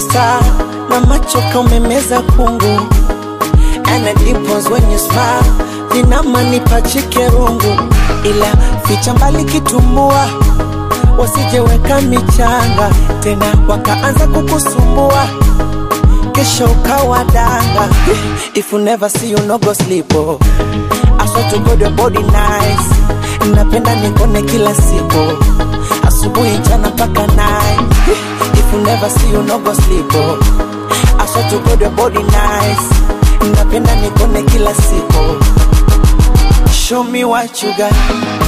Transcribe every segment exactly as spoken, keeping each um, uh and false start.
star na macho kama umemeza kungu. And the dimples when you smile vinama nipachike rungu. Ila ficha mbali kitumbua, wasijeweka michanga tena wakaanza kukusumbua, kesho ukawa danga. If you never see you no go sleep, oh. I swear to God your body nice. Napenda nikone kila siku, asubuhi jana paka night. If you never see you no go sleep, oh. I swear to God your body nice. Napenda nikone kila siku. Show me what you got.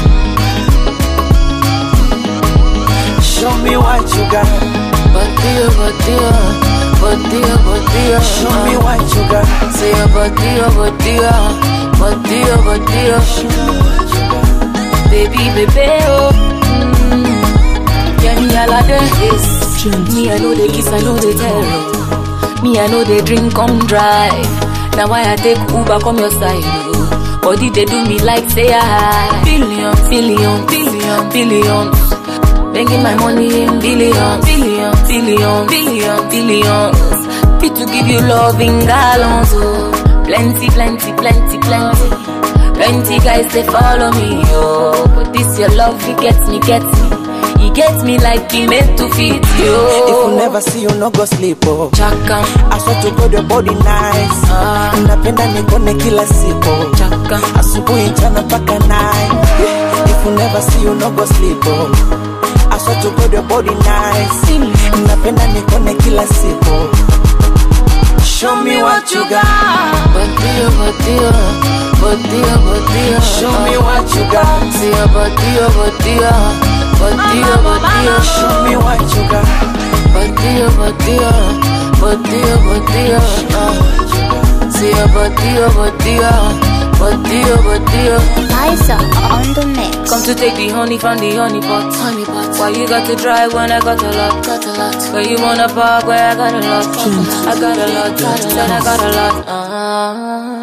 Show me what you got. Batia, batia, batia, batia. Show me what you got. Say a batia, batia, batia, batia. Show me what you got. Baby, baby, oh. Mm. Yeah, me all of this. Me I know they kiss, I know they tell. Me I know they drink, come drive. Now why I take Uber, come your side, oh. Body they do me like say I billion, billion, billion, billions. Making my money in billions, billion, billion, billion, billions. Fit to give you love in gallons, oh. Plenty, plenty, plenty, plenty. Plenty guys they follow me, oh. But this your love, it gets me, gets me. He gets me like he meant to feed you. If you never see you no go sleep, oh. Chaka, I swear to God your body nice. ah. Napenda nikone kila siku, Chaka, asubuhi jana paka night. If you never see you no go sleep, oh. I swear to God your body nice. Napenda nikone kila siku. Show me what you got. batia, batia, batia, batia. Show me what you got. Say a batia, batia, batia, batia. Show me what you got. Batia, batia, batia, batia. Say a batia, batia, batia, batia. Liza on the mix. Come to take the honey from the honey pot. Honey pot. Why you got to drive when I got a lot? Got a lot. Where you wanna park where I got a lot? I got a lot. Then I got a lot. Uh-huh.